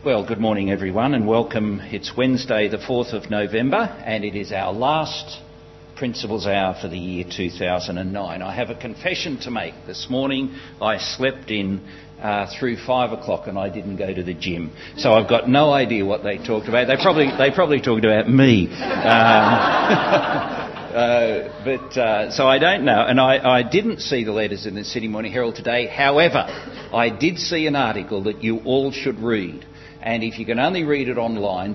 Well, good morning everyone and welcome. It's Wednesday the 4th of November and it is our last Principles Hour for the year 2009. I have a confession to make. This morning I slept in through 5 o'clock and I didn't go to the gym. So I've got no idea what they talked about. They probably talked about me. So I don't know. And I didn't see the letters in the Sydney Morning Herald today. However, I did see an article that you all should read. And if you can only read it online,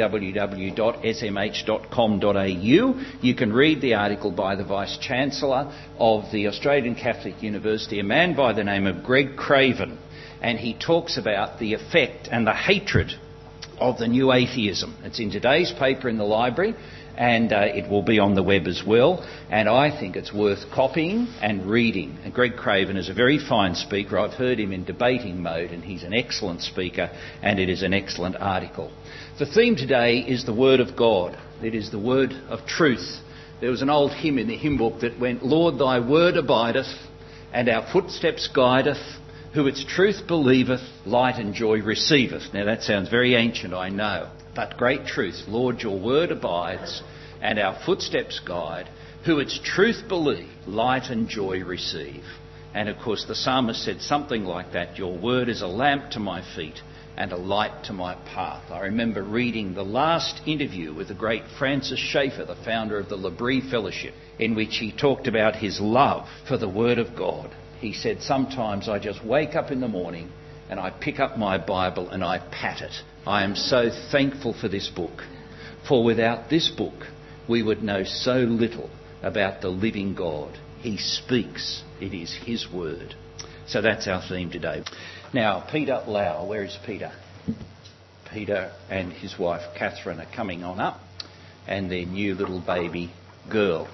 www.smh.com.au, you can read the article by the Vice-Chancellor of the Australian Catholic University, a man by the name of Greg Craven. And he talks about the effect and the hatred of the new atheism. It's in today's paper in the library, and it will be on the web as well. And I think it's worth copying and reading. And Greg Craven is a very fine speaker. I've heard him in debating mode, and he's an excellent speaker, and it is an excellent article. The theme today is the Word of God. It is the Word of truth. There was an old hymn in the hymn book that went, "Lord, thy word abideth, and our footsteps guideth. Who its truth believeth, light and joy receiveth." Now that sounds very ancient, I know. But great truth, Lord, your word abides, and our footsteps guide. Who its truth believe, light and joy receive. And of course the psalmist said something like that, your word is a lamp to my feet and a light to my path. I remember reading the last interview with the great Francis Schaeffer, the founder of the L'Abri Fellowship, in which he talked about his love for the Word of God. He said, sometimes I just wake up in the morning and I pick up my Bible and I pat it. I am so thankful for this book. For without this book, we would know so little about the living God. He speaks. It is his word. So that's our theme today. Now, Peter Lau, where is Peter? Peter and his wife Catherine are coming on up, and their new little baby girl.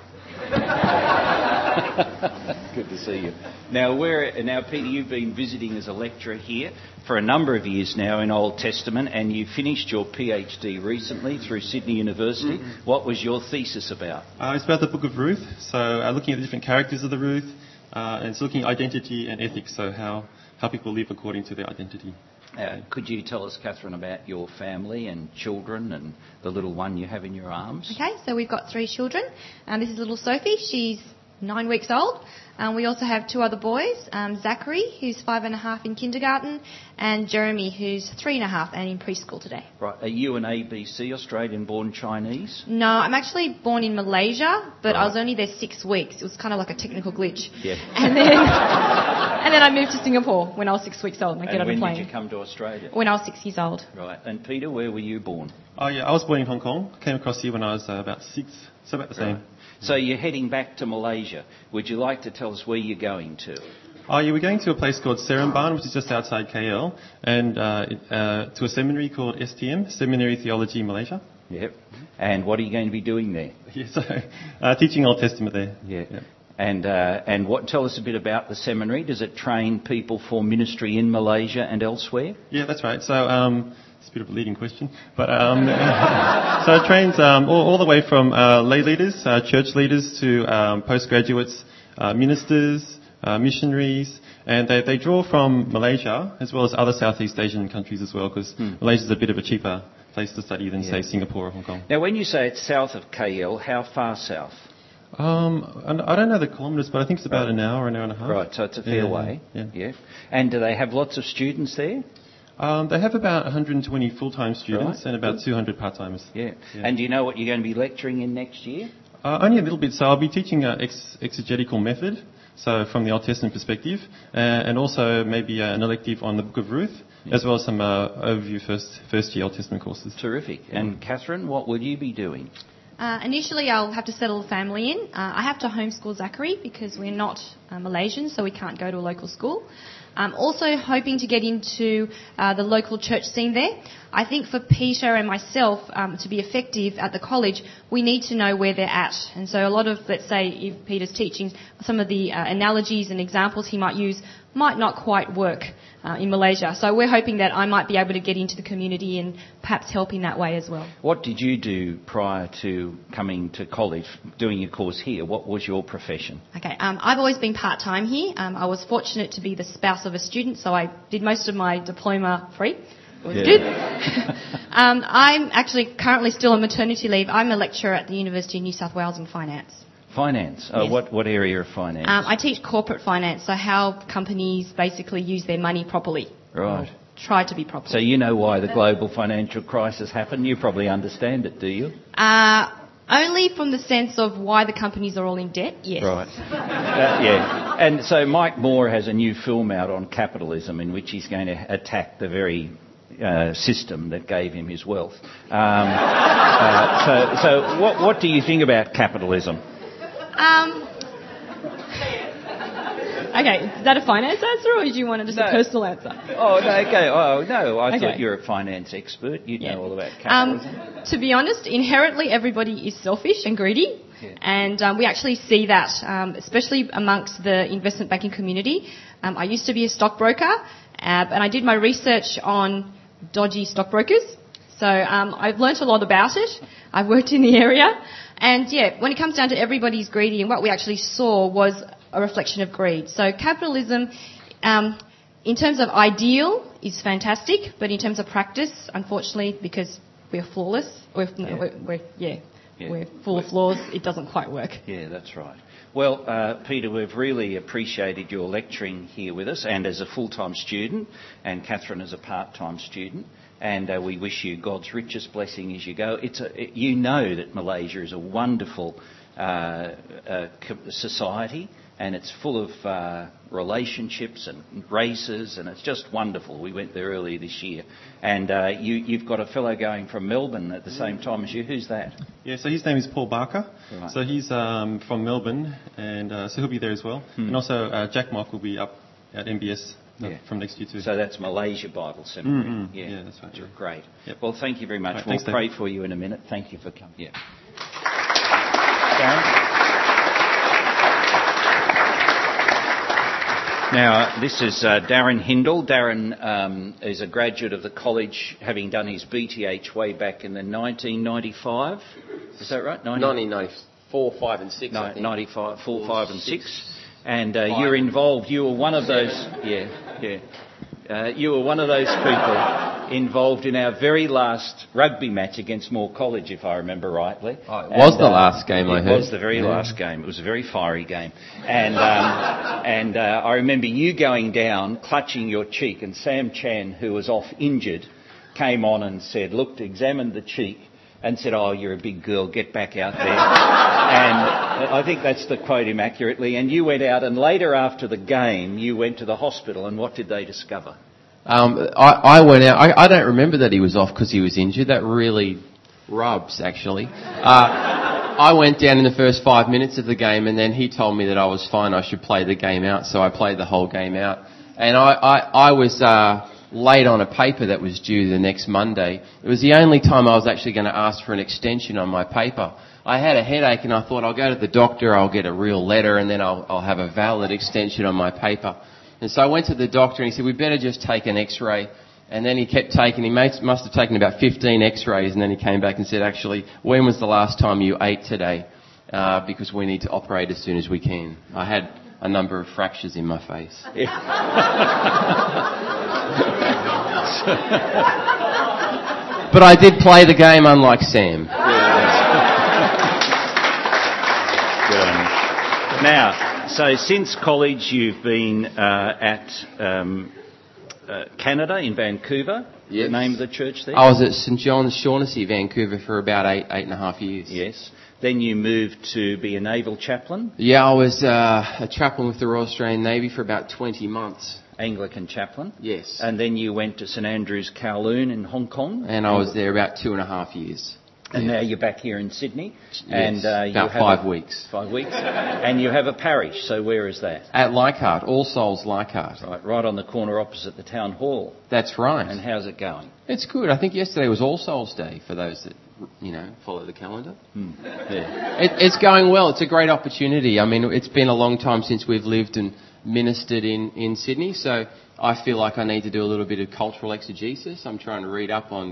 Good to see you. Now, Peter, you've been visiting as a lecturer here for a number of years now in Old Testament, and you finished your PhD recently through Sydney University. Mm-hmm. What was your thesis about? It's about the Book of Ruth, so looking at the different characters of the Ruth, and it's looking at identity and ethics, so how people live according to their identity. Could you tell us, Catherine, about your family and children and the little one you have in your arms? Okay, so we've got 3 children. This is little Sophie. She's 9 weeks old. We also have 2 other boys, Zachary, who's 5.5 in kindergarten, and Jeremy, who's 3.5 and in preschool today. Right. Are you an ABC, Australian-born Chinese? No, I'm actually born in Malaysia, but right. I was only there 6 weeks. It was kind of like a technical glitch. Yeah. And then I moved to Singapore when I was 6 weeks old. And I get on a plane. When did you come to Australia? When I was 6 years old. Right. And Peter, where were you born? Oh, yeah, I was born in Hong Kong. Came across here when I was about 6, so about the same. Right. So you're heading back to Malaysia. Would you like to tell us where you're going to? Oh, yeah, we're going to a place called Seremban, which is just outside KL, and to a seminary called STM, Seminary Theology Malaysia. Yep. And what are you going to be doing there? Yeah, so teaching Old Testament there. Yeah. Yep. And tell us a bit about the seminary. Does it train people for ministry in Malaysia and elsewhere? Yeah, that's right. So it's a bit of a leading question, but so it trains all the way from lay leaders, church leaders, to postgraduates, ministers, missionaries, and they draw from Malaysia as well as other Southeast Asian countries as well, because Malaysia's a bit of a cheaper place to study than, say, Singapore or Hong Kong. Now, when you say it's south of KL, how far south? I don't know the kilometres, but I think it's about an hour and a half. Right, so it's a fair way. Yeah. And do they have lots of students there? They have about 120 full-time students and about 200 part-timers. Yeah. And do you know what you're going to be lecturing in next year? Only a little bit. So I'll be teaching exegetical method, so from the Old Testament perspective, and also maybe an elective on the Book of Ruth, as well as some overview first-year Old Testament courses. Terrific. And Catherine, what will you be doing? Initially, I'll have to settle the family in. I have to homeschool Zachary because we're not Malaysian, so we can't go to a local school. I'm also hoping to get into the local church scene there. I think for Peter and myself to be effective at the college, we need to know where they're at. And so a lot of, let's say, if Peter's teaching, some of the analogies and examples he might use might not quite work in Malaysia. So we're hoping that I might be able to get into the community and perhaps help in that way as well. What did you do prior to coming to college, doing your course here? What was your profession? Okay, I've always been part-time here. I was fortunate to be the spouse of a student, so I did most of my diploma free. was good. I'm actually currently still on maternity leave. I'm a lecturer at the University of New South Wales in finance. Finance? Oh, Yes. what area of finance? I teach corporate finance, so how companies basically use their money properly. Right. Or try to be properly. So you know why the global financial crisis happened? You probably understand it, do you? Only from the sense of why the companies are all in debt, yes. Right. Yeah. And so Mike Moore has a new film out on capitalism in which he's going to attack the very system that gave him his wealth. So what do you think about capitalism? Okay, is that a finance answer or do you want just a personal answer? Oh, no, okay. Oh, no, I Okay. thought you were a finance expert. You'd know all about capitalism. To be honest, inherently everybody is selfish and greedy. Yeah. And we actually see that, especially amongst the investment banking community. I used to be a stockbroker, and I did my research on dodgy stockbrokers. So I've learnt a lot about it. I've worked in the area. And yeah, when it comes down to everybody's greedy, and what we actually saw was a reflection of greed. So capitalism, in terms of ideal, is fantastic, but in terms of practice, unfortunately, because we're flawless, we're full of flaws, it doesn't quite work. Yeah, that's right. Well, Peter, we've really appreciated your lecturing here with us, and as a full-time student, and Catherine as a part-time student. And we wish you God's richest blessing as you go. You know that Malaysia is a wonderful society, and it's full of relationships and races, and it's just wonderful. We went there earlier this year. And you've got a fellow going from Melbourne at the same time as you. Who's that? Yeah, so his name is Paul Barker. Right. So he's from Melbourne, and so he'll be there as well. And also Jack Mock will be up at MBS from next year too. So that's Malaysia Bible Seminary. Yeah, that's right. Great. Yep. Well, thank you very much. Right, We'll thanks, pray David. for you in a minute. Thank you for coming. Yeah. Darren? Now, this is Darren Hindle. Darren is a graduate of the college, having done his BTH way back in the 1995. Is that right? 1994, 5 and 6, I think. 95, 4, 5 and 6. And you're involved. You were one of those... you were one of those people involved in our very last rugby match against Moore College, if I remember rightly. Oh, it was the last game, I heard. It was the very last game. It was a very fiery game. And I remember you going down, clutching your cheek, and Sam Chan, who was off injured, came on and said, examined the cheek, and said, "Oh, you're a big girl, get back out there." And I think that's to quote him accurately. And you went out, and later after the game, you went to the hospital, and what did they discover? I went out. I don't remember that he was off because he was injured. That really rubs, actually. I went down in the first 5 minutes of the game, and then he told me that I was fine, I should play the game out, so I played the whole game out. And I was late on a paper that was due the next Monday. It was the only time I was actually going to ask for an extension on my paper. I had a headache, and I thought, I'll go to the doctor, I'll get a real letter, and then I'll have a valid extension on my paper. And so I went to the doctor, and he said, we better just take an X-ray. And then he kept taking, must have taken about 15 X-rays, and then he came back and said, actually, when was the last time you ate today? Because we need to operate as soon as we can. I had a number of fractures in my face. But I did play the game, unlike Sam. Good on you. Now, so since college you've been at Canada in Vancouver. Yes. The name of the church there? I was at St John's, Shaughnessy, Vancouver for about eight and a half years. Yes. Then you moved to be a naval chaplain? Yeah, I was a chaplain with the Royal Australian Navy for about 20 months. Anglican chaplain? Yes. And then you went to St Andrews Kowloon in Hong Kong? And I was there about 2.5 years. And now you're back here in Sydney? Yes, and about you have 5 weeks. 5 weeks. And you have a parish, so where is that? At Leichhardt, All Souls Leichhardt. Right on the corner opposite the town hall. That's right. And how's it going? It's good. I think yesterday was All Souls Day for those that, follow the calendar. Yeah. It's going well. It's a great opportunity. I mean, it's been a long time since we've lived and ministered in Sydney, so I feel like I need to do a little bit of cultural exegesis. I'm trying to read up on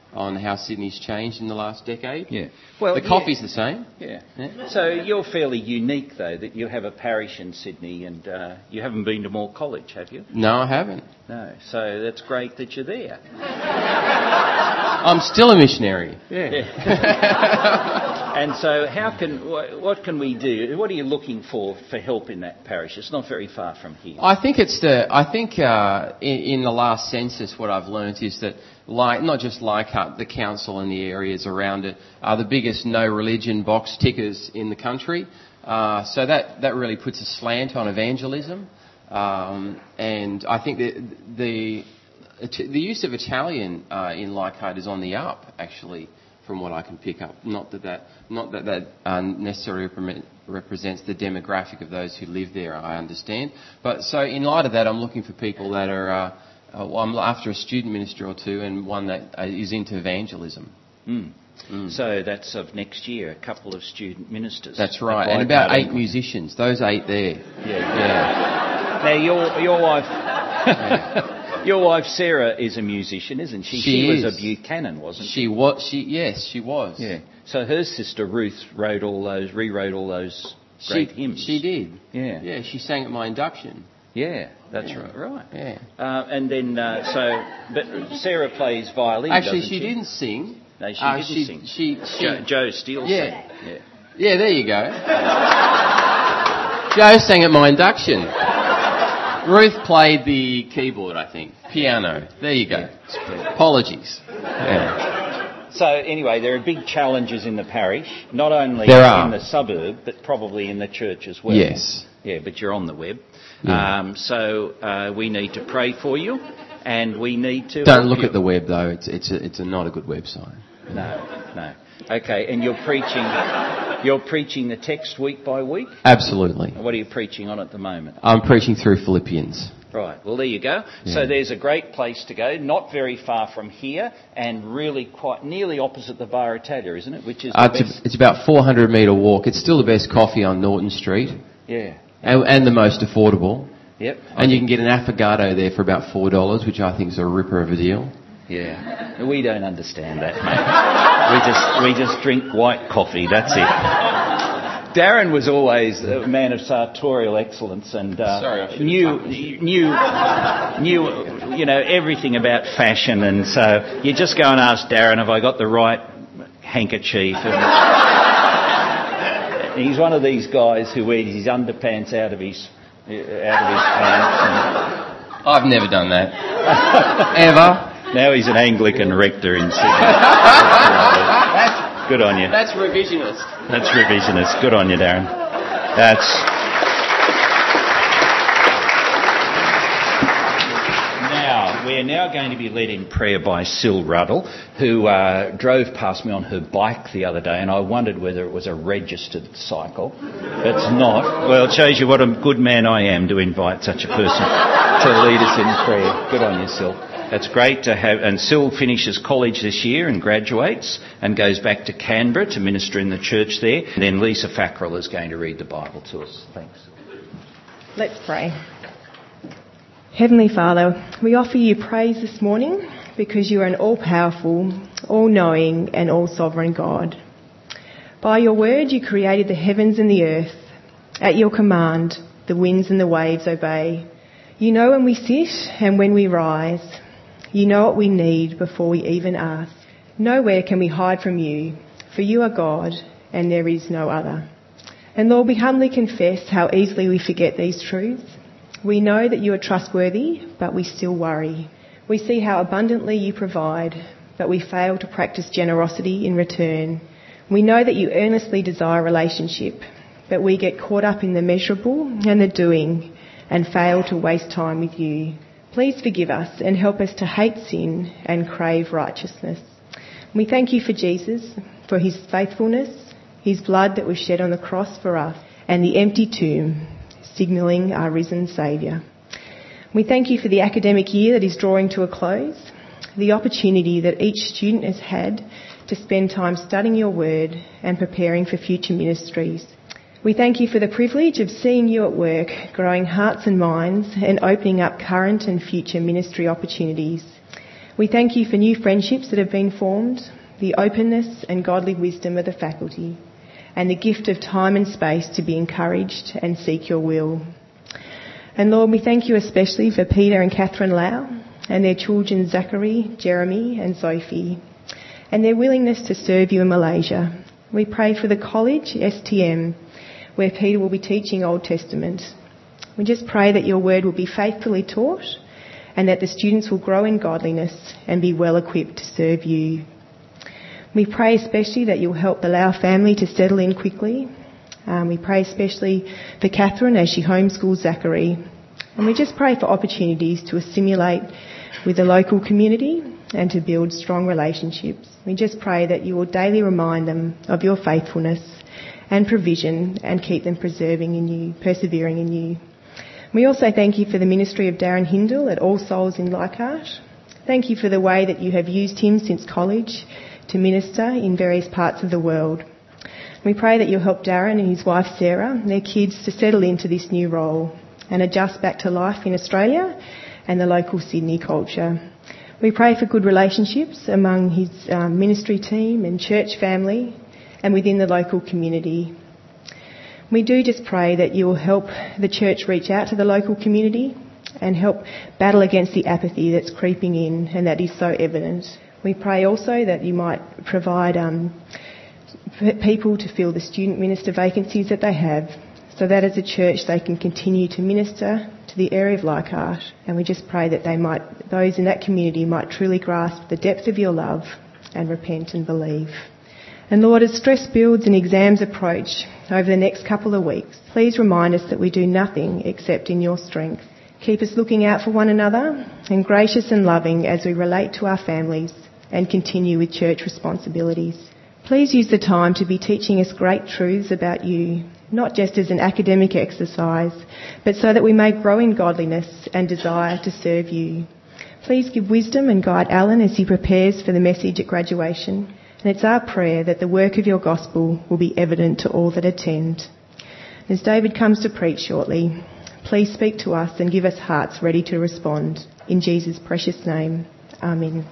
on how Sydney's changed in the last decade. Yeah. Well, the coffee's the same. Yeah. So you're fairly unique, though, that you have a parish in Sydney and you haven't been to Moore College, have you? No, I haven't. No. So that's great that you're there. I'm still a missionary. Yeah. And so what can we do? What are you looking for help in that parish? It's not very far from here. I think in the last census what I've learnt is that not just Leichhardt, the council and the areas around it are the biggest no religion box tickers in the country. So that really puts a slant on evangelism. And I think that the use of Italian in Leichhardt is on the up, actually, from what I can pick up. Not that necessarily represents the demographic of those who live there, I understand. But so in light of that, I'm looking for people that are... I'm after a student minister or two and one that is into evangelism. So that's of next year, a couple of student ministers. That's right, and about 8 musicians. Those 8 there. Yeah. Now your wife... Your wife Sarah is a musician, isn't she? She was a Buchanan, wasn't she? Yes, she was. Yeah. So her sister Ruth rewrote all those great hymns. She did. Yeah. Yeah, she sang at my induction. Yeah, that's right. Right. Yeah. And then but Sarah plays violin. Actually, she didn't sing. No, she didn't sing. Joe Steele sang. Yeah, there you go. Joe sang at my induction. Ruth played the keyboard, I think. Piano. There you go. Apologies. Yeah. So anyway, there are big challenges in the parish, not only in the suburb, but probably in the church as well. Yes. Yeah, but you're on the web. Yeah. So we need to pray for you, and we need to... Don't look at the web, though. It's not a good website. No. Okay, and you're preaching the text week by week? Absolutely. What are you preaching on at the moment? I'm preaching through Philippians. Right, well there you go. Yeah. So there's a great place to go, not very far from here, and really quite nearly opposite the Bar Italia, isn't it? Which is it's about 400 metre walk. It's still the best coffee on Norton Street. Yeah. And the most affordable. Yep. And you can get an affogato there for about $4, which I think is a ripper of a deal. Yeah. We don't understand that, mate. We just drink white coffee, that's it. Darren was always a man of sartorial excellence and knew everything about fashion, and so you just go and ask Darren, have I got the right handkerchief? And he's one of these guys who wears his underpants out of his pants. I've never done that. Ever. Now he's an Anglican rector in Sydney. Good on you. That's revisionist. That's revisionist. Good on you, Darren. We're now going to be led in prayer by Syl Ruddle, who drove past me on her bike the other day, and I wondered whether it was a registered cycle. It's not. Well, it shows you what a good man I am to invite such a person to lead us in prayer. Good on you, Syl. That's great to have. And Syl finishes college this year and graduates and goes back to Canberra to minister in the church there. And then Lisa Fackrell is going to read the Bible to us. Thanks. Let's pray. Heavenly Father, we offer you praise this morning because you are an all-powerful, all-knowing and all-sovereign God. By your word you created the heavens and the earth. At your command, the winds and the waves obey. You know when we sit and when we rise. You know what we need before we even ask. Nowhere can we hide from you, for you are God and there is no other. And Lord, we humbly confess how easily we forget these truths. We know that you are trustworthy, but we still worry. We see how abundantly you provide, but we fail to practice generosity in return. We know that you earnestly desire relationship, but we get caught up in the measurable and the doing and fail to waste time with you. Please forgive us and help us to hate sin and crave righteousness. We thank you for Jesus, for his faithfulness, his blood that was shed on the cross for us, and the empty tomb, signalling our risen Saviour. We thank you for the academic year that is drawing to a close, the opportunity that each student has had to spend time studying your word and preparing for future ministries. We thank you for the privilege of seeing you at work, growing hearts and minds and opening up current and future ministry opportunities. We thank you for new friendships that have been formed, the openness and godly wisdom of the faculty, and the gift of time and space to be encouraged and seek your will. And Lord, we thank you especially for Peter and Catherine Lau and their children Zachary, Jeremy and Sophie, and their willingness to serve you in Malaysia. We pray for the college, STM, where Peter will be teaching Old Testament. We just pray that your word will be faithfully taught and that the students will grow in godliness and be well equipped to serve you. We pray especially that you'll help the Lau family to settle in quickly. We pray especially for Catherine as she homeschools Zachary. And we just pray for opportunities to assimilate with the local community and to build strong relationships. We just pray that you will daily remind them of your faithfulness and provision and keep them persevering in you. We also thank you for the ministry of Darren Hindle at All Souls in Leichhardt. Thank you for the way that you have used him since college to minister in various parts of the world. We pray that you'll help Darren and his wife Sarah and their kids to settle into this new role and adjust back to life in Australia and the local Sydney culture. We pray for good relationships among his ministry team and church family and within the local community. We do just pray that you will help the church reach out to the local community and help battle against the apathy that's creeping in and that is so evident. We pray also that you might provide people to fill the student minister vacancies that they have, so that as a church they can continue to minister to the area of Leichhardt. And we just pray that those in that community might truly grasp the depth of your love and repent and believe. And Lord, as stress builds and exams approach over the next couple of weeks, please remind us that we do nothing except in your strength. Keep us looking out for one another and gracious and loving as we relate to our families and continue with church responsibilities. Please use the time to be teaching us great truths about you, not just as an academic exercise, but so that we may grow in godliness and desire to serve you. Please give wisdom and guide Alan as he prepares for the message at graduation. And it's our prayer that the work of your gospel will be evident to all that attend. As David comes to preach shortly, please speak to us and give us hearts ready to respond. In Jesus' precious name, Amen.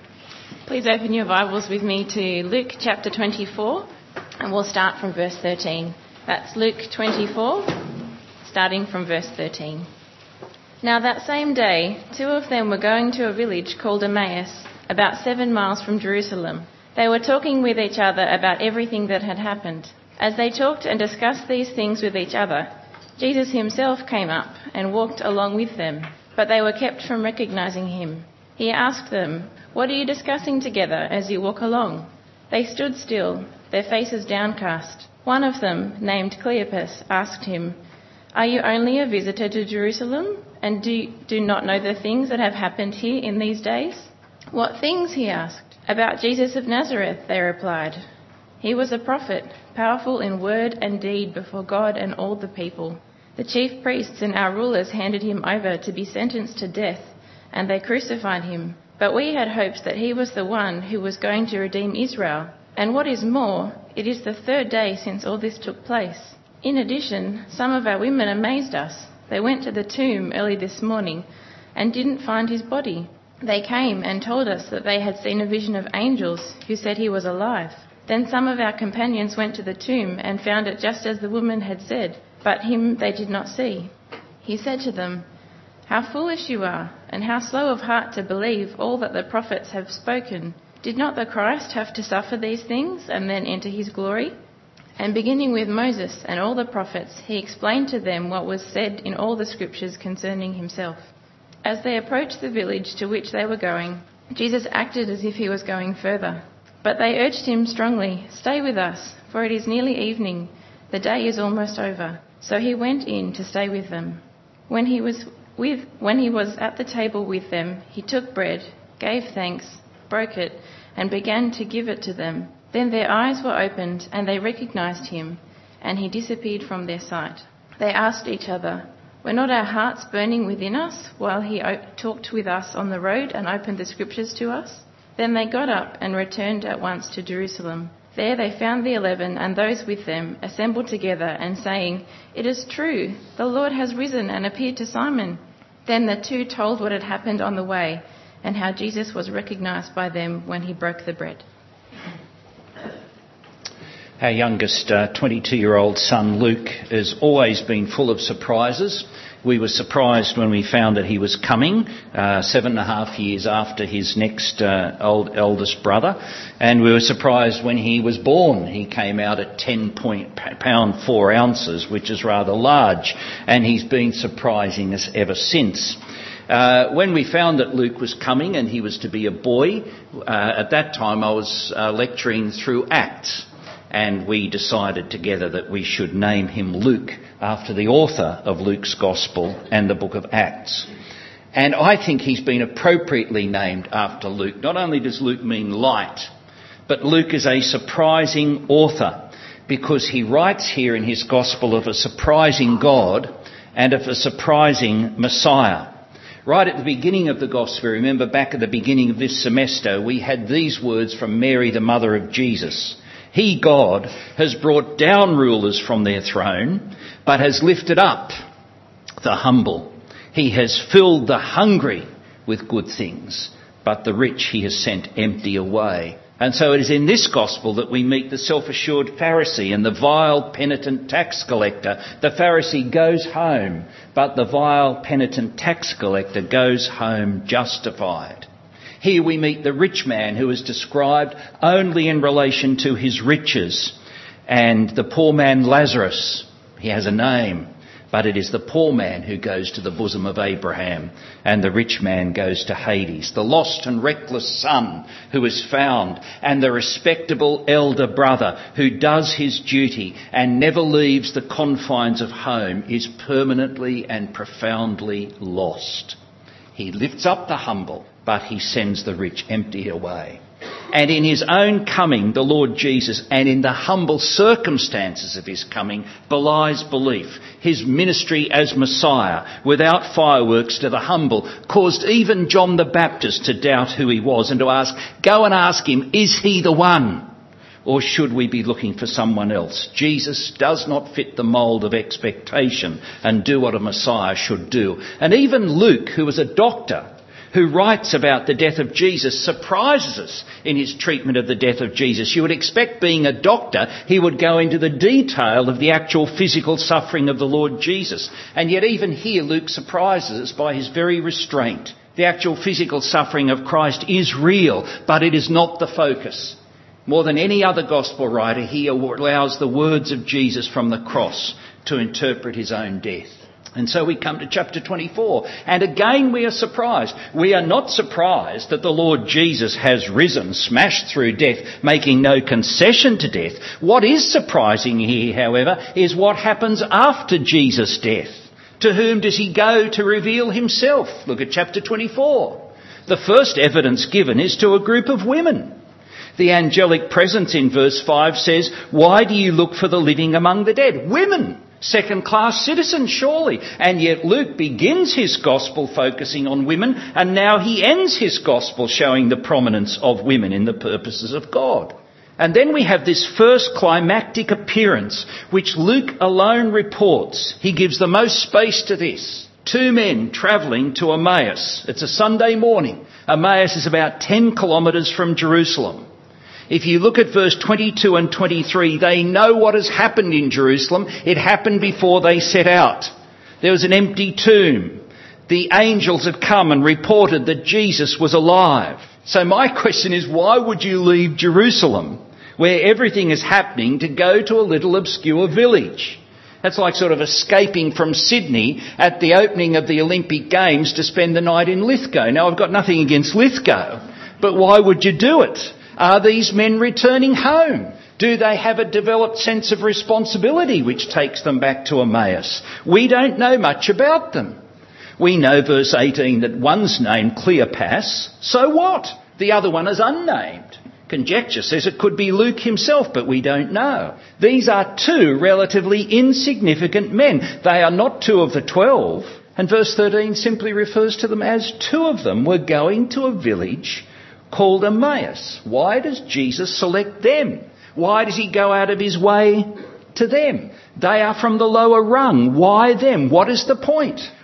Please open your Bibles with me to Luke chapter 24, and we'll start from verse 13. That's Luke 24, starting from verse 13. Now that same day, 2 of them were going to a village called Emmaus, about 7 miles from Jerusalem. They were talking with each other about everything that had happened. As they talked and discussed these things with each other, Jesus himself came up and walked along with them, but they were kept from recognizing him. He asked them, "What are you discussing together as you walk along?" They stood still, their faces downcast. One of them, named Cleopas, asked him, "Are you only a visitor to Jerusalem, and do not know the things that have happened here in these days?" "What things?" he asked. "About Jesus of Nazareth," they replied. "He was a prophet, powerful in word and deed before God and all the people. The chief priests and our rulers handed him over to be sentenced to death, and they crucified him. But we had hoped that he was the one who was going to redeem Israel. And what is more, it is the 3rd day since all this took place. In addition, some of our women amazed us. They went to the tomb early this morning and didn't find his body. They came and told us that they had seen a vision of angels who said he was alive. Then some of our companions went to the tomb and found it just as the woman had said, but him they did not see." He said to them, "How foolish you are, and how slow of heart to believe all that the prophets have spoken. Did not the Christ have to suffer these things and then enter his glory?" And beginning with Moses and all the prophets, he explained to them what was said in all the scriptures concerning himself. As they approached the village to which they were going, Jesus acted as if he was going further. But they urged him strongly, "Stay with us, for it is nearly evening. The day is almost over." So he went in to stay with them. When he was at the table with them, he took bread, gave thanks, broke it, and began to give it to them. Then their eyes were opened, and they recognized him, and he disappeared from their sight. They asked each other, "Were not our hearts burning within us while he talked with us on the road and opened the scriptures to us?" Then they got up and returned at once to Jerusalem. There they found the 11 and those with them assembled together and saying, "It is true, the Lord has risen and appeared to Simon." Then the 2 told what had happened on the way and how Jesus was recognised by them when he broke the bread. Our youngest 22-year-old son, Luke, has always been full of surprises. We were surprised when we found that he was coming 7.5 years after his next eldest brother. And we were surprised when he was born. He came out at 10 pound 4 ounces, which is rather large. And he's been surprising us ever since. When we found that Luke was coming and he was to be a boy, at that time I was lecturing through Acts. And we decided together that we should name him Luke after the author of Luke's Gospel and the book of Acts. And I think he's been appropriately named after Luke. Not only does Luke mean light, but Luke is a surprising author because he writes here in his Gospel of a surprising God and of a surprising Messiah. Right at the beginning of the Gospel, remember back at the beginning of this semester, we had these words from Mary, the mother of Jesus. He, God, has brought down rulers from their throne, but has lifted up the humble. He has filled the hungry with good things, but the rich he has sent empty away. And so it is in this gospel that we meet the self-assured Pharisee and the vile, penitent tax collector. The Pharisee goes home, but the vile, penitent tax collector goes home justified. Here we meet the rich man who is described only in relation to his riches. And the poor man Lazarus, he has a name, but it is the poor man who goes to the bosom of Abraham and the rich man goes to Hades. The lost and reckless son who is found and the respectable elder brother who does his duty and never leaves the confines of home is permanently and profoundly lost. He lifts up the humble, but he sends the rich empty away. And in his own coming, the Lord Jesus, and in the humble circumstances of his coming, belies belief. His ministry as Messiah, without fireworks to the humble, caused even John the Baptist to doubt who he was and to ask, go and ask him, is he the one? Or should we be looking for someone else? Jesus does not fit the mould of expectation and do what a Messiah should do. And even Luke, who was a doctor, who writes about the death of Jesus, surprises us in his treatment of the death of Jesus. You would expect, being a doctor, he would go into the detail of the actual physical suffering of the Lord Jesus. And yet even here Luke surprises us by his very restraint. The actual physical suffering of Christ is real, but it is not the focus. More than any other gospel writer, he allows the words of Jesus from the cross to interpret his own death. And so we come to chapter 24, and again we are surprised. We are not surprised that the Lord Jesus has risen, smashed through death, making no concession to death. What is surprising here, however, is what happens after Jesus' death. To whom does he go to reveal himself? Look at chapter 24. The first evidence given is to a group of women. The angelic presence in verse 5 says, why do you look for the living among the dead? Women, second-class citizens, surely. And yet Luke begins his gospel focusing on women, and now he ends his gospel showing the prominence of women in the purposes of God. And then we have this first climactic appearance, which Luke alone reports. He gives the most space to this. 2 men travelling to Emmaus. It's a Sunday morning. Emmaus is about 10 kilometres from Jerusalem. If you look at verse 22 and 23, they know what has happened in Jerusalem. It happened before they set out. There was an empty tomb. The angels had come and reported that Jesus was alive. So my question is, why would you leave Jerusalem, where everything is happening, to go to a little obscure village? That's like sort of escaping from Sydney at the opening of the Olympic Games to spend the night in Lithgow. Now, I've got nothing against Lithgow, but why would you do it? Are these men returning home? Do they have a developed sense of responsibility which takes them back to Emmaus? We don't know much about them. We know, verse 18, that one's named Cleopas. So what? The other one is unnamed. Conjecture says it could be Luke himself, but we don't know. These are 2 relatively insignificant men. They are not 2 of the 12. And verse 13 simply refers to them as 2 of them were going to a village called Emmaus. Why does Jesus select them? Why does he go out of his way to them? They are from the lower rung. Why them? What is the point?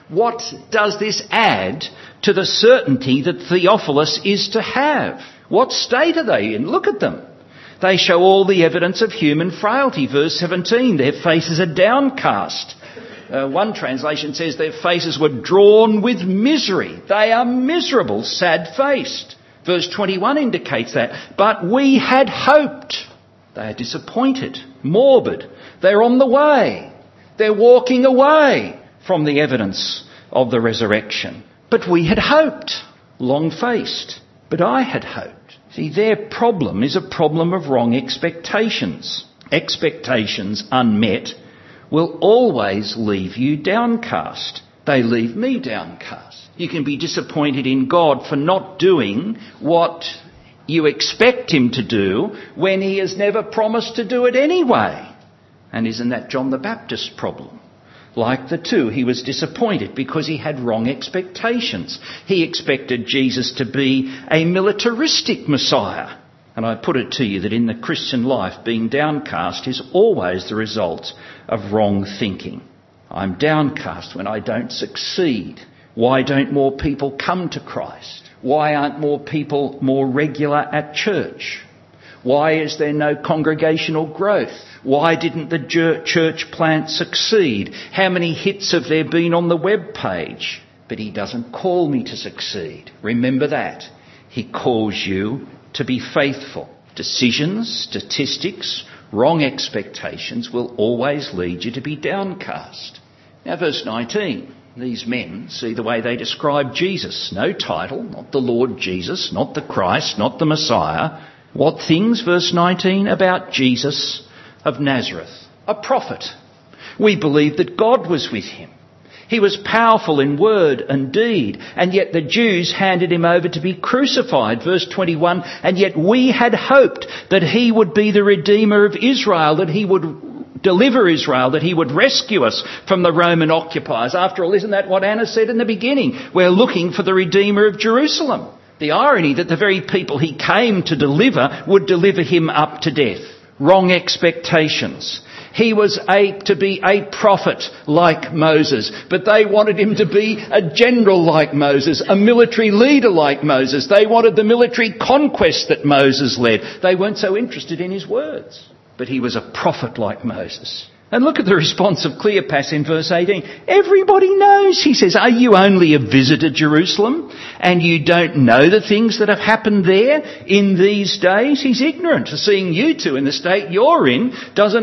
What does this add to the certainty that Theophilus is to have? What state are they in? Look at them. They show all the evidence of human frailty. Verse 17, their faces are downcast. One translation says their faces were drawn with misery. They are miserable, sad-faced. Verse 21 indicates that. But we had hoped. They are disappointed, morbid. They're on the way. They're walking away from the evidence of the resurrection. But we had hoped. Long-faced. But I had hoped. See, their problem is a problem of wrong expectations. Expectations unmet will always leave you downcast. They leave me downcast. You can be disappointed in God for not doing what you expect him to do when he has never promised to do it anyway. And isn't that John the Baptist's problem? Like the two, he was disappointed because he had wrong expectations. He expected Jesus to be a militaristic Messiah. And I put it to you that in the Christian life, being downcast is always the result of wrong thinking. I'm downcast when I don't succeed. Why don't more people come to Christ? Why aren't more people more regular at church? Why is there no congregational growth? Why didn't the church plant succeed? How many hits have there been on the web page? But he doesn't call me to succeed. Remember that. He calls you to be faithful. Decisions, statistics, wrong expectations will always lead you to be downcast. Now verse 19. These men see the way they describe Jesus. No title, not the Lord Jesus, not the Christ, not the Messiah. What things, verse 19, about Jesus of Nazareth? A prophet. We believe that God was with him. He was powerful in word and deed, and yet the Jews handed him over to be crucified. Verse 21, and yet we had hoped that he would be the Redeemer of Israel, that he would deliver Israel, that he would rescue us from the Roman occupiers. After all, isn't that what Anna said in the beginning? We're looking for the Redeemer of Jerusalem. The irony that the very people he came to deliver would deliver him up to death. Wrong expectations. He was to be a prophet like Moses, but they wanted him to be a general like Moses, a military leader like Moses. They wanted the military conquest that Moses led. They weren't so interested in his words, but he was a prophet like Moses. And look at the response of Cleopas in verse 18. Everybody knows, he says, are you only a visitor, Jerusalem, and you don't know the things that have happened there in these days? He's ignorant. Seeing you two in the state you're in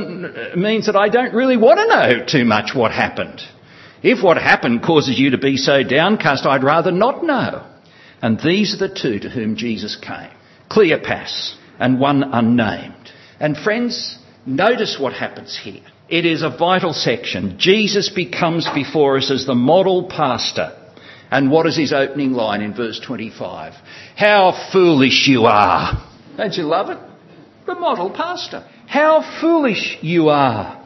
means that I don't really want to know too much what happened. If what happened causes you to be so downcast, I'd rather not know. And these are the two to whom Jesus came. Cleopas and one unnamed. And friends, notice what happens here. It is a vital section. Jesus becomes before us as the model pastor. And what is his opening line in verse 25? How foolish you are. Don't you love it? The model pastor. How foolish you are.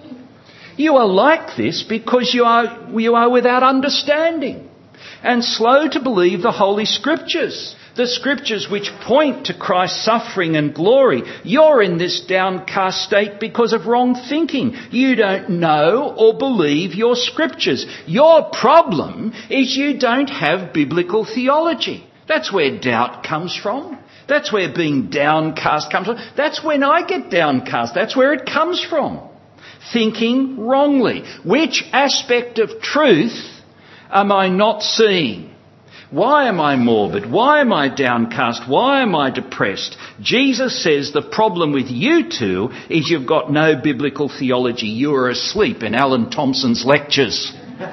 You are like this because you are without understanding and slow to believe the Holy Scriptures. The Scriptures which point to Christ's suffering and glory. You're in this downcast state because of wrong thinking. You don't know or believe your Scriptures. Your problem is you don't have biblical theology. That's where doubt comes from. That's where being downcast comes from. That's when I get downcast. That's where it comes from. Thinking wrongly. Which aspect of truth am I not seeing? Why am I morbid? Why am I downcast? Why am I depressed? Jesus says the problem with you two is you've got no biblical theology. You are asleep in Alan Thompson's lectures.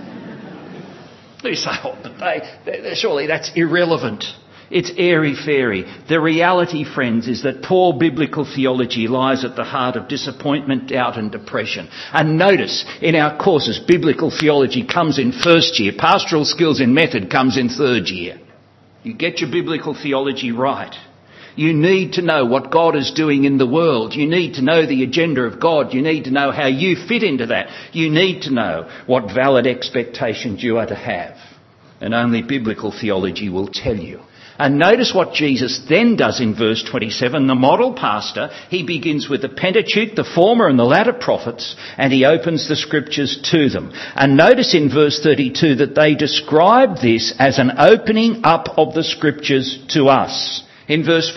You say, oh, but surely that's irrelevant. It's airy-fairy. The reality, friends, is that poor biblical theology lies at the heart of disappointment, doubt and depression. And notice, in our courses, biblical theology comes in first year. Pastoral skills in method comes in third year. You get your biblical theology right. You need to know what God is doing in the world. You need to know the agenda of God. You need to know how you fit into that. You need to know what valid expectations you are to have. And only biblical theology will tell you And notice what Jesus then does in verse 27. The model pastor, he begins with the Pentateuch, the former and the latter prophets, and he opens the scriptures to them. And notice in verse 32 that they describe this as an opening up of the scriptures to us. In verse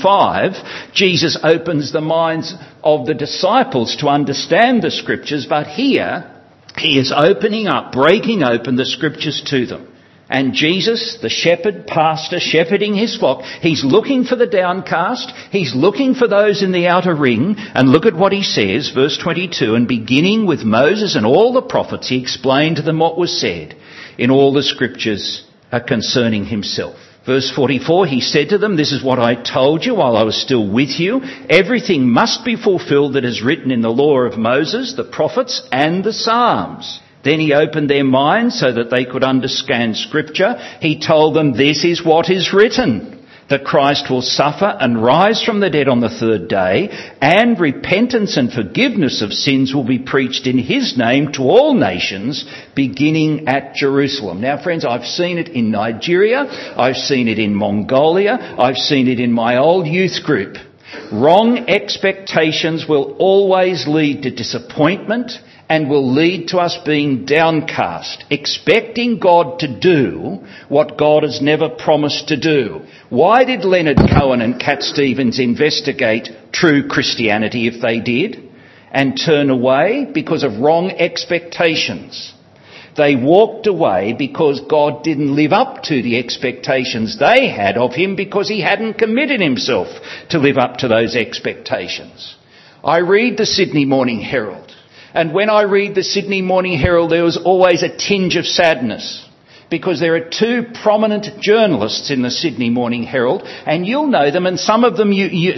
45, Jesus opens the minds of the disciples to understand the scriptures, but here he is opening up, breaking open the scriptures to them. And Jesus, the shepherd, pastor, shepherding his flock, he's looking for the downcast, he's looking for those in the outer ring, and look at what he says, verse 22, and beginning with Moses and all the prophets, he explained to them what was said in all the scriptures concerning himself. Verse 44, he said to them, this is what I told you while I was still with you. Everything must be fulfilled that is written in the law of Moses, the prophets, and the Psalms. Then he opened their minds so that they could understand Scripture. He told them, this is what is written, that Christ will suffer and rise from the dead on the third day, and repentance and forgiveness of sins will be preached in his name to all nations, beginning at Jerusalem. Now, friends, I've seen it in Nigeria, I've seen it in Mongolia, I've seen it in my old youth group. Wrong expectations will always lead to disappointment and will lead to us being downcast, expecting God to do what God has never promised to do. Why did Leonard Cohen and Cat Stevens investigate true Christianity if they did and turn away? Because of wrong expectations. They walked away because God didn't live up to the expectations they had of him because he hadn't committed himself to live up to those expectations. I read the Sydney Morning Herald. And when I read the Sydney Morning Herald, there was always a tinge of sadness because there are two prominent journalists in the Sydney Morning Herald, and you'll know them, and some of them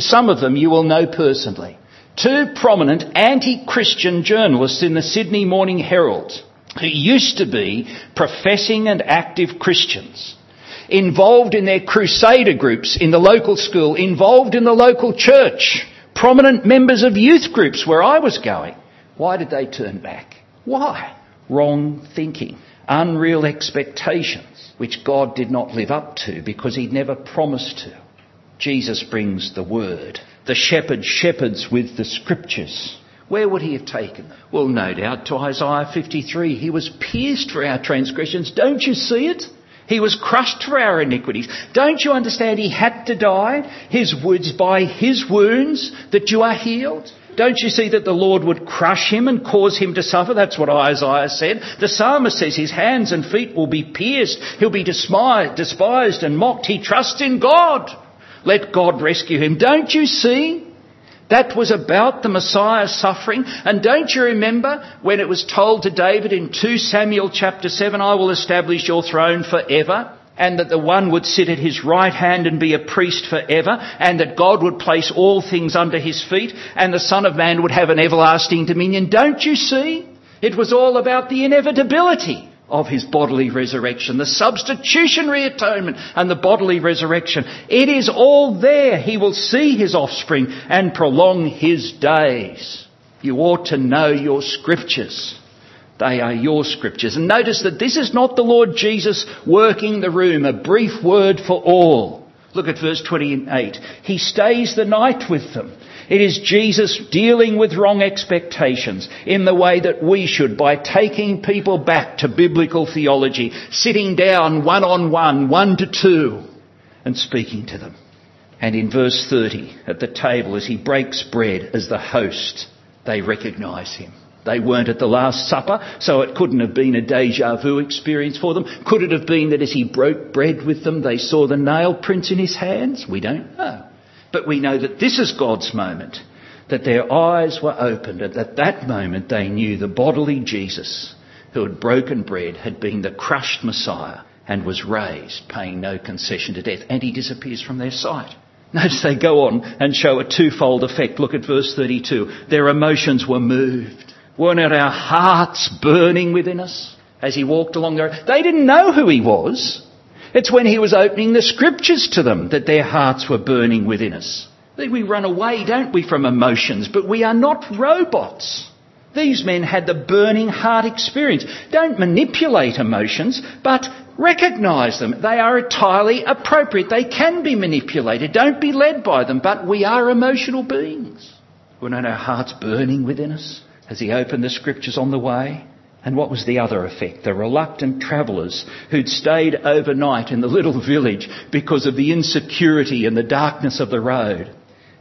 you will know personally. Two prominent anti-Christian journalists in the Sydney Morning Herald who used to be professing and active Christians, involved in their crusader groups in the local school, involved in the local church, prominent members of youth groups where I was going. Why did they turn back? Why? Wrong thinking. Unreal expectations, which God did not live up to because he'd never promised to. Jesus brings the word. The shepherd shepherds with the scriptures. Where would he have taken them? Well, no doubt to Isaiah 53. He was pierced for our transgressions. Don't you see it? He was crushed for our iniquities. Don't you understand he had to die? His words, by his wounds that you are healed. Don't you see that the Lord would crush him and cause him to suffer? That's what Isaiah said. The psalmist says his hands and feet will be pierced. He'll be despised and mocked. He trusts in God. Let God rescue him. Don't you see? That was about the Messiah's suffering. And don't you remember when it was told to David in 2 Samuel chapter 7, I will establish your throne forever, and that the one would sit at his right hand and be a priest forever, and that God would place all things under his feet, and the Son of Man would have an everlasting dominion. Don't you see? It was all about the inevitability of his bodily resurrection, the substitutionary atonement and the bodily resurrection. It is all there. He will see his offspring and prolong his days. You ought to know your scriptures. They are your scriptures. And notice that this is not the Lord Jesus working the room, a brief word for all. Look at verse 28. He stays the night with them. It is Jesus dealing with wrong expectations in the way that we should, by taking people back to biblical theology, sitting down one-on-one, 1-2, and speaking to them. And in verse 30, at the table, as he breaks bread as the host, they recognise him. They weren't at the Last Supper, so it couldn't have been a déjà vu experience for them. Could it have been that as he broke bread with them, they saw the nail prints in his hands? We don't know. But we know that this is God's moment, that their eyes were opened, and at that moment they knew the bodily Jesus who had broken bread had been the crushed Messiah and was raised, paying no concession to death, and he disappears from their sight. Notice they go on and show a twofold effect. Look at verse 32. Their emotions were moved. Weren't our hearts burning within us as he walked along the road? They didn't know who he was. It's when he was opening the scriptures to them that their hearts were burning within us. We run away, don't we, from emotions, but we are not robots. These men had the burning heart experience. Don't manipulate emotions, but recognise them. They are entirely appropriate. They can be manipulated. Don't be led by them, but we are emotional beings. We don't know our hearts burning within us as he opened the scriptures on the way. And what was the other effect? The reluctant travellers who'd stayed overnight in the little village because of the insecurity and the darkness of the road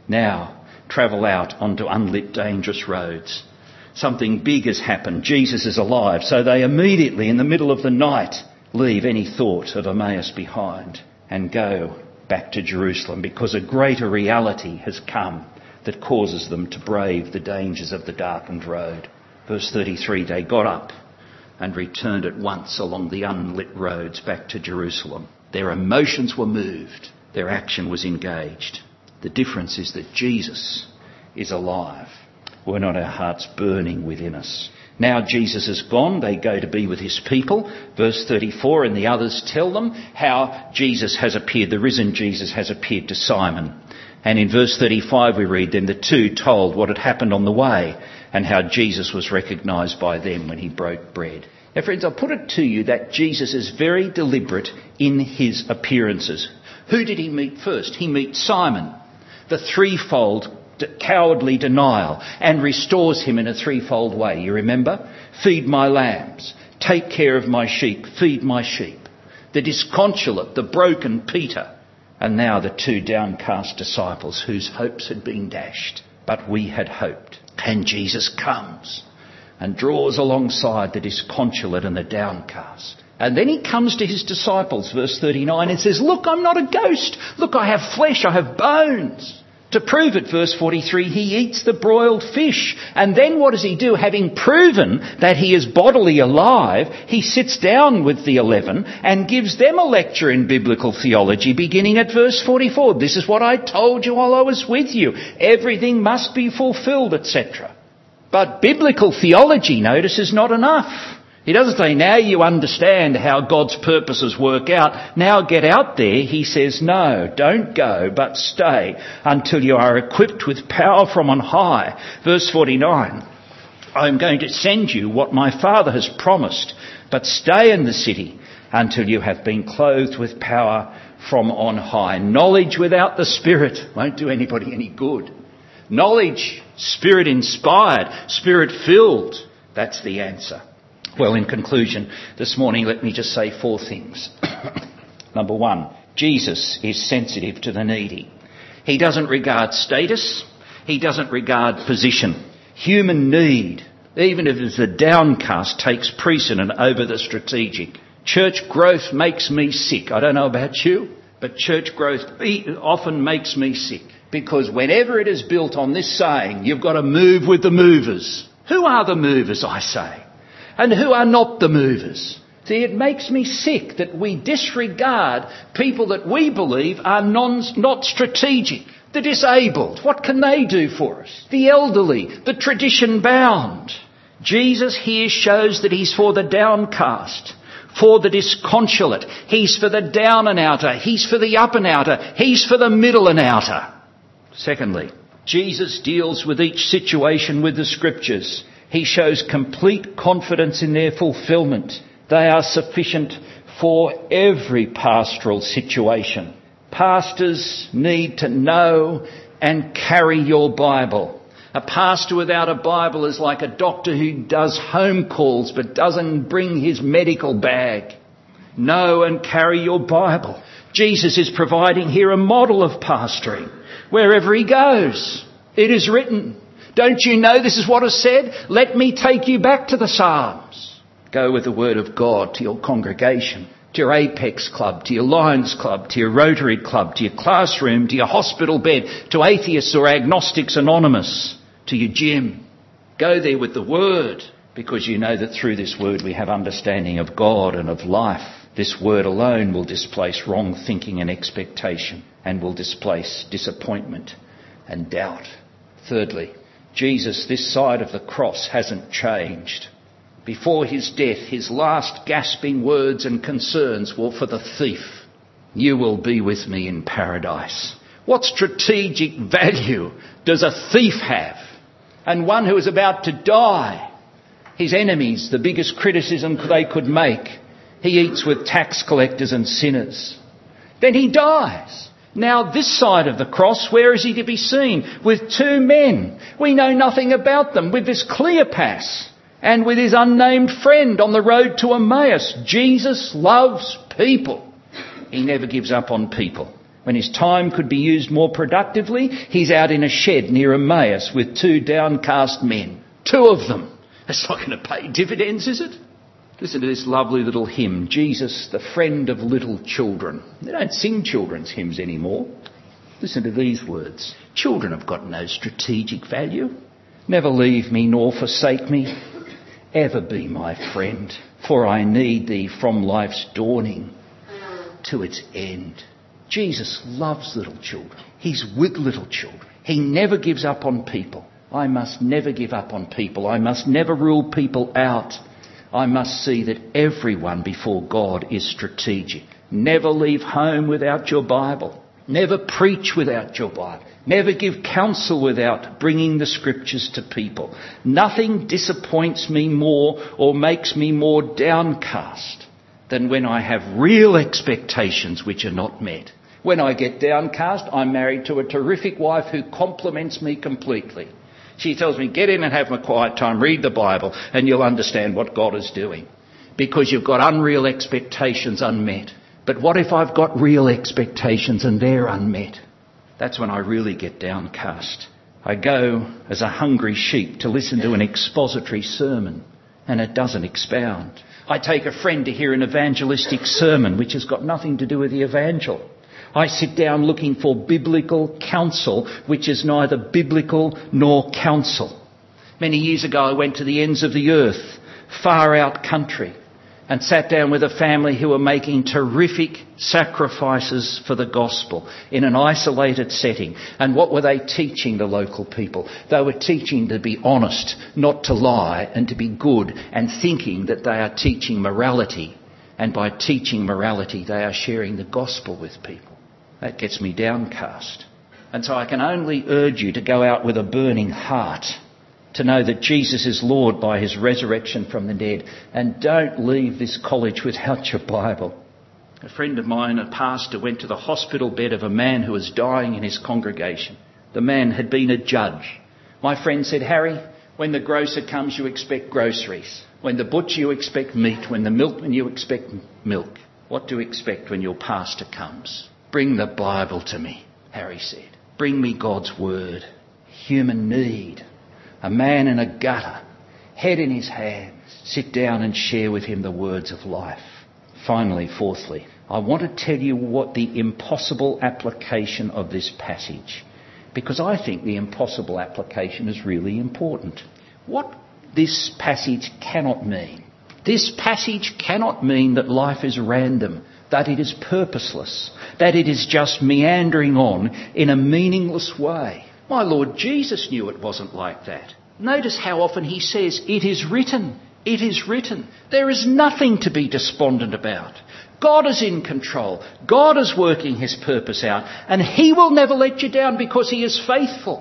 now travel out onto unlit, dangerous roads. Something big has happened. Jesus is alive. So they immediately, in the middle of the night, leave any thought of Emmaus behind and go back to Jerusalem, because a greater reality has come that causes them to brave the dangers of the darkened road. Verse 33, they got up and returned at once along the unlit roads back to Jerusalem. Their emotions were moved. Their action was engaged. The difference is that Jesus is alive. Were not our hearts burning within us? Now Jesus is gone. They go to be with his people. Verse 34, and the others tell them how Jesus has appeared. The risen Jesus has appeared to Simon. And in verse 35 we read, then the two told what had happened on the way and how Jesus was recognised by them when he broke bread. Now friends, I'll put it to you that Jesus is very deliberate in his appearances. Who did he meet first? He meets Simon, the threefold cowardly denial, and restores him in a threefold way. You remember? Feed my lambs, take care of my sheep, feed my sheep. The disconsolate, the broken Peter, and now the two downcast disciples whose hopes had been dashed. But we had hoped. And Jesus comes and draws alongside the disconsolate and the downcast. And then he comes to his disciples, verse 39, and says, look, I'm not a ghost. Look, I have flesh, I have bones. To prove it, verse 43, he eats the broiled fish. And then what does he do? Having proven that he is bodily alive, he sits down with the 11 and gives them a lecture in biblical theology, beginning at verse 44. This is what I told you while I was with you. Everything must be fulfilled, etc. But biblical theology, notice, is not enough. He doesn't say, now you understand how God's purposes work out. Now get out there. He says, no, don't go, but stay until you are equipped with power from on high. Verse 49, I'm going to send you what my Father has promised, but stay in the city until you have been clothed with power from on high. Knowledge without the Spirit won't do anybody any good. Knowledge, Spirit inspired, Spirit filled, that's the answer. Well, in conclusion, this morning, let me just say 4 things. Number 1, Jesus is sensitive to the needy. He doesn't regard status. He doesn't regard position. Human need, even if it's a downcast, takes precedent over the strategic. Church growth makes me sick. I don't know about you, but church growth often makes me sick. Because whenever it is built on this saying, you've got to move with the movers. Who are the movers, I say? And who are not the movers? See, it makes me sick that we disregard people that we believe are not strategic. The disabled, what can they do for us? The elderly, the tradition bound. Jesus here shows that he's for the downcast, for the disconsolate. He's for the down and outer. He's for the up and outer. He's for the middle and outer. Secondly, Jesus deals with each situation with the scriptures. He shows complete confidence in their fulfilment. They are sufficient for every pastoral situation. Pastors need to know and carry your Bible. A pastor without a Bible is like a doctor who does home calls but doesn't bring his medical bag. Know and carry your Bible. Jesus is providing here a model of pastoring wherever he goes. It is written. Don't you know this is what is said? Let me take you back to the Psalms. Go with the word of God to your congregation, to your Apex Club, to your Lions Club, to your Rotary Club, to your classroom, to your hospital bed, to Atheists or Agnostics Anonymous, to your gym. Go there with the word, because you know that through this word we have understanding of God and of life. This word alone will displace wrong thinking and expectation, and will displace disappointment and doubt. Thirdly, Jesus, this side of the cross, hasn't changed. Before his death, his last gasping words and concerns were for the thief. You will be with me in paradise. What strategic value does a thief have? and one who is about to die. His enemies, the biggest criticism they could make. He eats with tax collectors and sinners. Then he dies. Now this side of the cross, where is he to be seen? With two men. We know nothing about them. With this Cleopas and with his unnamed friend on the road to Emmaus. Jesus loves people. He never gives up on people. When his time could be used more productively, he's out in a shed near Emmaus with two downcast men. Two of them. That's not going to pay dividends, is it? Listen to this lovely little hymn, Jesus, the friend of little children. They don't sing children's hymns anymore. Listen to these words. Children have got no strategic value. Never leave me nor forsake me. Ever be my friend, for I need thee from life's dawning to its end. Jesus loves little children. He's with little children. He never gives up on people. I must never give up on people. I must never rule people out. I must see that everyone before God is strategic. Never leave home without your Bible. Never preach without your Bible. Never give counsel without bringing the scriptures to people. Nothing disappoints me more or makes me more downcast than when I have real expectations which are not met. When I get downcast, I'm married to a terrific wife who compliments me completely. She tells me, get in and have my quiet time, read the Bible, and you'll understand what God is doing. Because you've got unreal expectations unmet. But what if I've got real expectations and they're unmet? That's when I really get downcast. I go as a hungry sheep to listen to an expository sermon, and it doesn't expound. I take a friend to hear an evangelistic sermon, which has got nothing to do with the evangel. I sit down looking for biblical counsel, which is neither biblical nor counsel. Many years ago, I went to the ends of the earth, far out country, and sat down with a family who were making terrific sacrifices for the gospel in an isolated setting. And what were they teaching the local people? They were teaching to be honest, not to lie, and to be good, and thinking that they are teaching morality. And by teaching morality, they are sharing the gospel with people. That gets me downcast. And so I can only urge you to go out with a burning heart, to know that Jesus is Lord by his resurrection from the dead. And don't leave this college without your Bible. A friend of mine, a pastor, went to the hospital bed of a man who was dying in his congregation. The man had been a judge. My friend said, Harry, when the grocer comes, you expect groceries. When the butcher, you expect meat. When the milkman, you expect milk. What do you expect when your pastor comes? Bring the Bible to me, Harry said. Bring me God's word. Human need. A man in a gutter, head in his hands. Sit down and share with him the words of life. Finally, fourthly, I want to tell you what the impossible application of this passage, because I think the impossible application is really important. What this passage cannot mean. This passage cannot mean that life is random, that it is purposeless, that it is just meandering on in a meaningless way. My Lord Jesus knew it wasn't like that. Notice how often he says, it is written, it is written. There is nothing to be despondent about. God is in control. God is working his purpose out, and he will never let you down because he is faithful.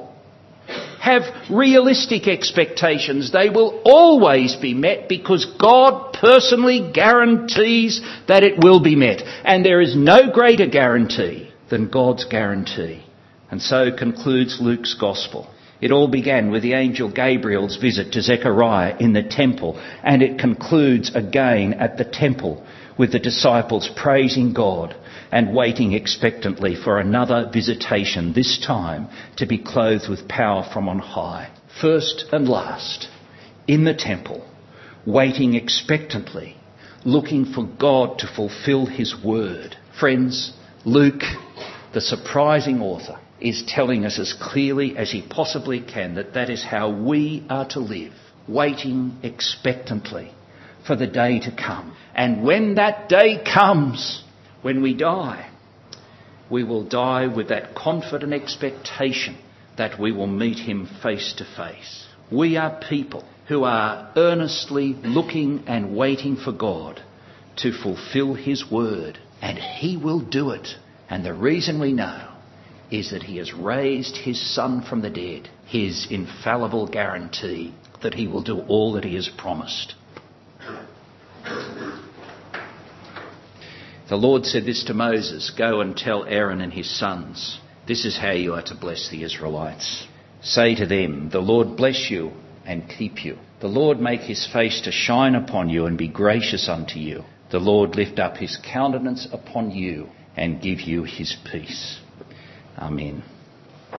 Have realistic expectations. They will always be met because God personally guarantees that it will be met. And there is no greater guarantee than God's guarantee. And so concludes Luke's Gospel. It all began with the angel Gabriel's visit to Zechariah in the temple, and it concludes again at the temple with the disciples praising God and waiting expectantly for another visitation, this time to be clothed with power from on high. First and last, in the temple, waiting expectantly, looking for God to fulfill his word. Friends, Luke, the surprising author, is telling us as clearly as he possibly can that that is how we are to live, waiting expectantly for the day to come. And when that day comes, when we die, we will die with that confident expectation that we will meet him face to face. We are people who are earnestly looking and waiting for God to fulfill his word, and he will do it. And the reason we know is that he has raised his Son from the dead, his infallible guarantee that he will do all that he has promised. The Lord said this to Moses, "Go and tell Aaron and his sons, this is how you are to bless the Israelites. Say to them, the Lord bless you and keep you. The Lord make his face to shine upon you and be gracious unto you. The Lord lift up his countenance upon you and give you his peace." Amen.